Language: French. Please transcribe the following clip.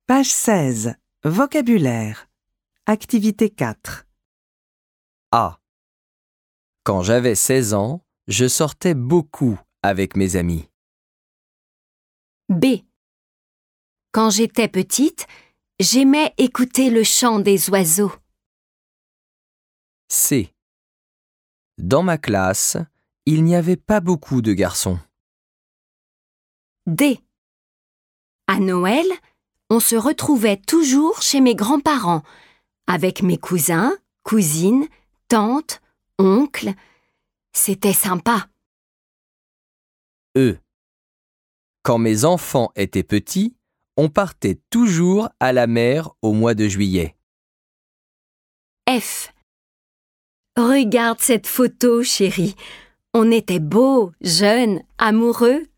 Page 16. Vocabulaire. Activité 4. A. Quand j'avais 16 ans, je sortais beaucoup avec mes amis. B. Quand j'étais petite, j'aimais écouter le chant des oiseaux. C. Dans ma classe, il n'y avait pas beaucoup de garçons. D. À Noël, on se retrouvait toujours chez mes grands-parents, avec mes cousins, cousines, tantes, oncles. C'était sympa. E. Quand mes enfants étaient petits, on partait toujours à la mer au mois de juillet. F. Regarde cette photo, chérie. On était beaux, jeunes, amoureux.